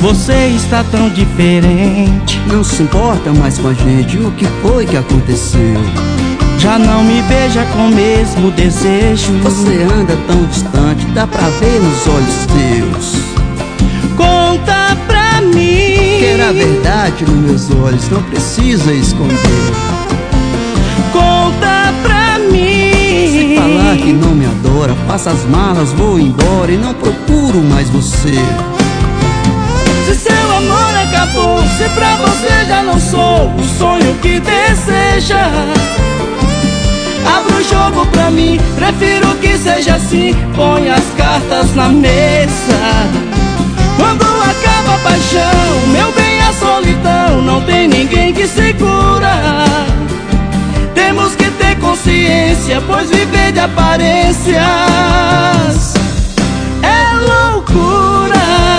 Você está tão diferente. Não se importa mais com a gente, o que foi que aconteceu? Já não me beija com o mesmo desejo. Você anda tão distante, dá pra ver nos olhos teus. Conta pra mim que era verdade nos meus olhos, não precisa esconder. Conta pra mim. Se falar que não me adora, faça as malas, vou embora e não procuro mais você. Se seu amor acabou, se pra você já não sou o sonho que deseja, abra o jogo pra mim, prefiro que seja assim. Põe as cartas na mesa. Quando acaba a paixão, meu bem, a solidão, não tem ninguém que segura. Temos que ter consciência, pois viver de aparências é loucura.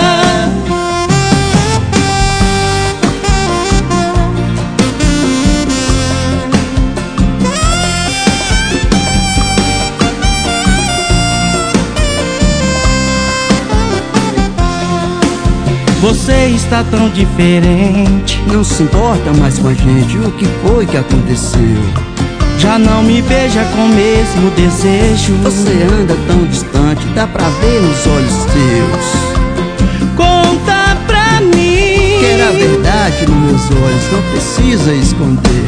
Você está tão diferente. Não se importa mais com a gente, o que foi que aconteceu? Já não me beija com o mesmo desejo. Você anda tão distante, dá pra ver nos olhos teus. Conta pra mim que era verdade nos meus olhos, não precisa esconder.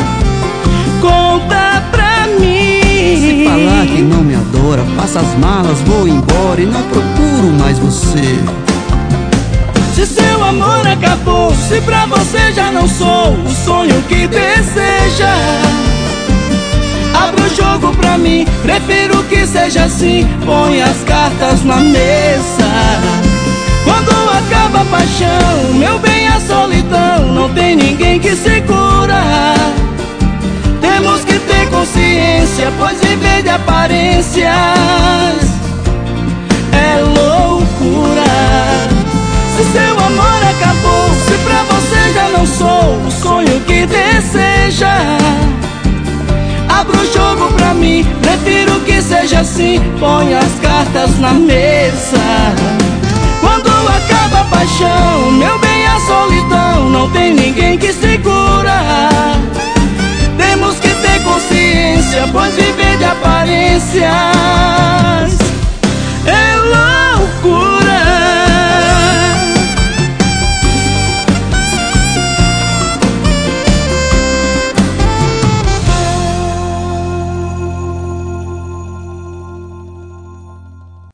Conta pra mim. Se falar que não me adora, faça as malas, vou embora e não procuro mais você. Se seu amor acabou, se pra você já não sou o sonho que deseja, abra o jogo pra mim, prefiro que seja assim. Põe as cartas na mesa. Quando acaba a paixão, meu bem, a solidão, não tem ninguém que segura. Temos que ter consciência, pois viver de aparências é loucura. Se seu amor acabou, se pra você já não sou o sonho que deseja, abra o jogo pra mim, prefiro que seja assim. Põe as cartas na mesa. Quando acaba a paixão, meu bem, a solidão, não tem ninguém que segura. Temos que ter consciência, pois viver de aparências